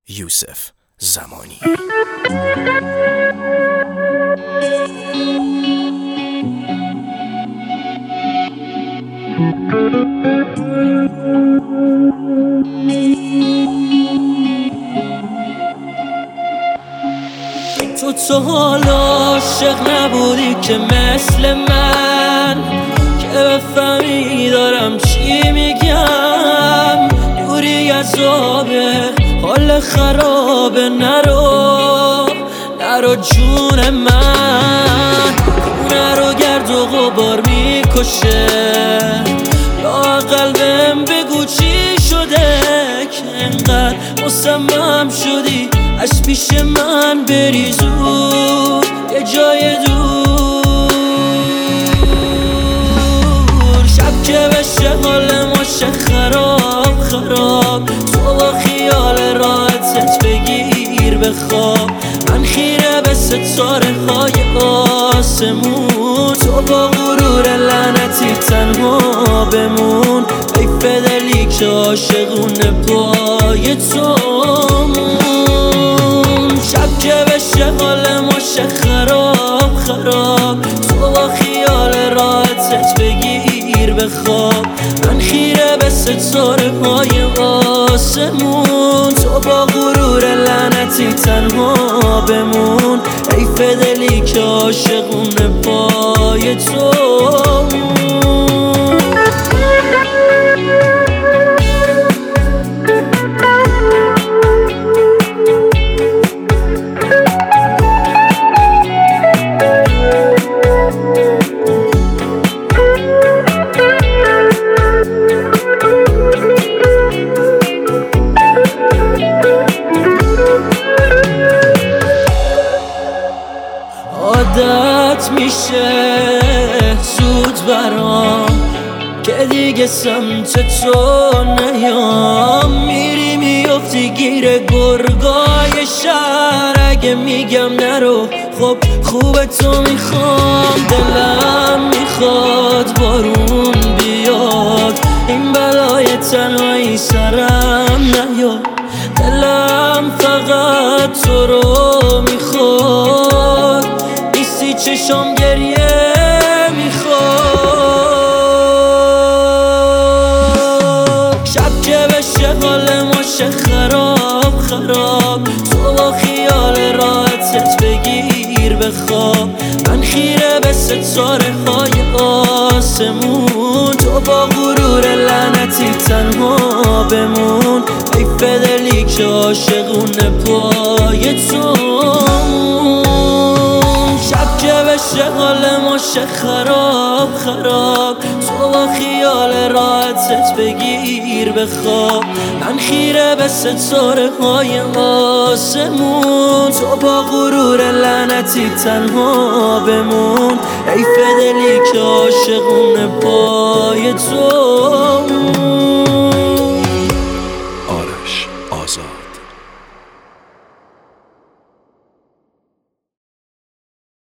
یوسف زمانی. تو حالا عاشق نبودی که مثل من، که بفهمی دارم چی میگم. دوری از آبه، حال خرابه، نرو جون من. نرو گرد و غبار میکشه، یا قلبم بگو چی شده که انقدر مصمم شدی از پیش من بری زود یه جای دور. شب که بشه حال ما شه خراب، تو با خیال راحتت بگیر بخواب. من خیره به ستاره های آسمون، تو با غرور لعنتی تنها بمون. حیف دلی که عاشقونه پای تو. شب که بشه حال ما شه خراب، تو با خیال راحتت بگیر بخواب. من خیره به ستاره های آسمون، تو با غرور لعنتی تنها بمون. حیف دلی که عاشقونه پای تو. عادت میشه زود برام که دیگه سمت تو نیام. میری میافتی گیر گرگای شهر، اگه میگم نرو خب خوب تو میخوام. دلم میخواد بارون بیاد، این بلای تنهایی سرم نیاد. دلم فقط تو رو میخواد، نیستی چشم گریه میخواد. شب که بشه حال ما شه خراب، تو با خیال راحتت بگیر بخواب. من خیره به ستاره های آسمون، تو با غرور لعنتی تنها بمون. حیف دلی که عاشقونه پای تو. شب که بشه حال ما شه خراب، تو با خیال راحتت بگیر بخواب. من خیره به ستاره های آسمون، تو با غرور لعنتی تنها بمون. حیف دلی که عاشقونه پای تو.